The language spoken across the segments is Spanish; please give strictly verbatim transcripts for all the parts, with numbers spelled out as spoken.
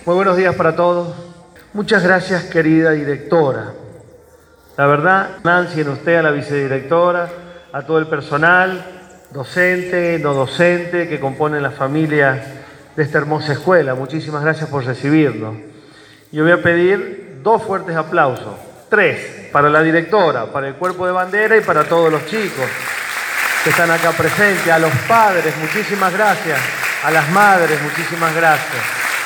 Muy buenos días para todos. Muchas gracias, querida directora. La verdad, Nancy, en usted, a la vicedirectora, a todo el personal, docente, no docente, que componen la familia de esta hermosa escuela. Muchísimas gracias por recibirnos. Yo voy a pedir dos fuertes aplausos. Tres, para la directora, para el cuerpo de bandera y para todos los chicos que están acá presentes. A los padres, muchísimas gracias. A las madres, muchísimas gracias.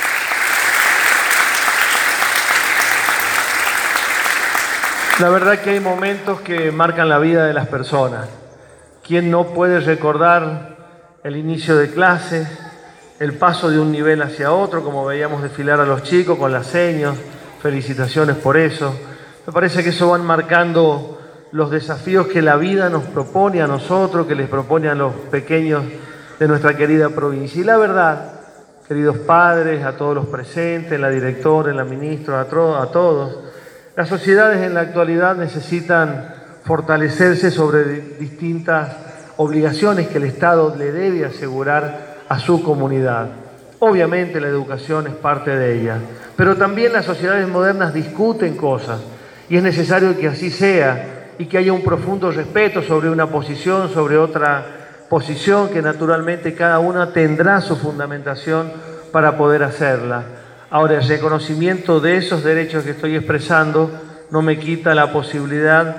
La verdad que hay momentos que marcan la vida de las personas. ¿Quién no puede recordar el inicio de clases, el paso de un nivel hacia otro, como veíamos desfilar a los chicos con las señas? Felicitaciones por eso. Me parece que eso van marcando los desafíos que la vida nos propone a nosotros, que les propone a los pequeños de nuestra querida provincia. Y la verdad, queridos padres, a todos los presentes, la directora, la ministra, a, a todos, las sociedades en la actualidad necesitan fortalecerse sobre distintas obligaciones que el Estado le debe asegurar a su comunidad. Obviamente la educación es parte de ella, pero también las sociedades modernas discuten cosas y es necesario que así sea y que haya un profundo respeto sobre una posición, sobre otra posición, que naturalmente cada una tendrá su fundamentación para poder hacerla. Ahora, el reconocimiento de esos derechos que estoy expresando no me quita la posibilidad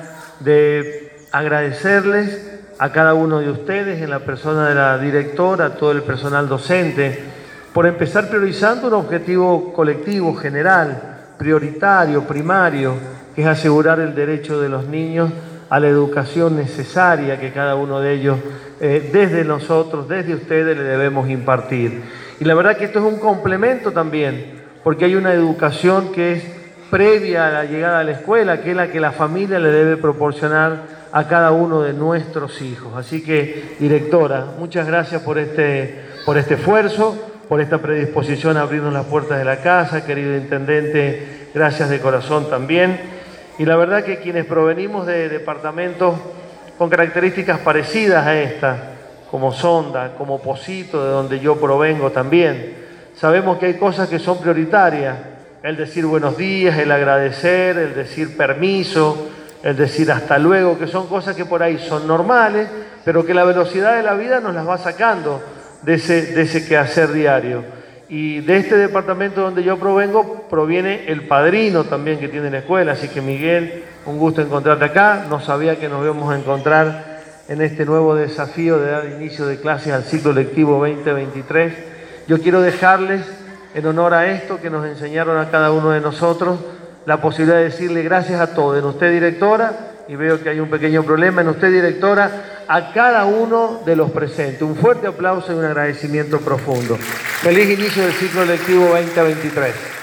de agradecerles a cada uno de ustedes, en la persona de la directora, a todo el personal docente, por empezar priorizando un objetivo colectivo, general, prioritario, primario, que es asegurar el derecho de los niños a la educación necesaria que cada uno de ellos, eh, desde nosotros, desde ustedes, le debemos impartir. Y la verdad que esto es un complemento también, porque hay una educación que es previa a la llegada a la escuela, que es la que la familia le debe proporcionar a cada uno de nuestros hijos. Así que, directora, muchas gracias por este, por este esfuerzo, por esta predisposición a abrirnos las puertas de la casa. Querido intendente, gracias de corazón también. Y la verdad que quienes provenimos de departamentos con características parecidas a esta, como Sonda, como Posito, de donde yo provengo también, sabemos que hay cosas que son prioritarias, el decir buenos días, el agradecer, el decir permiso, el decir hasta luego, que son cosas que por ahí son normales, pero que la velocidad de la vida nos las va sacando de ese, de ese quehacer diario. Y de este departamento donde yo provengo proviene el padrino también que tiene la escuela, así que Miguel, un gusto encontrarte acá. No sabía que nos íbamos a encontrar en este nuevo desafío de dar inicio de clases al ciclo lectivo veinte veintitrés. Yo quiero dejarles, en honor a esto que nos enseñaron a cada uno de nosotros, la posibilidad de decirle gracias a todos, en usted directora, y veo que hay un pequeño problema, en usted directora, a cada uno de los presentes. Un fuerte aplauso y un agradecimiento profundo. Feliz inicio del ciclo lectivo veinte veintitrés.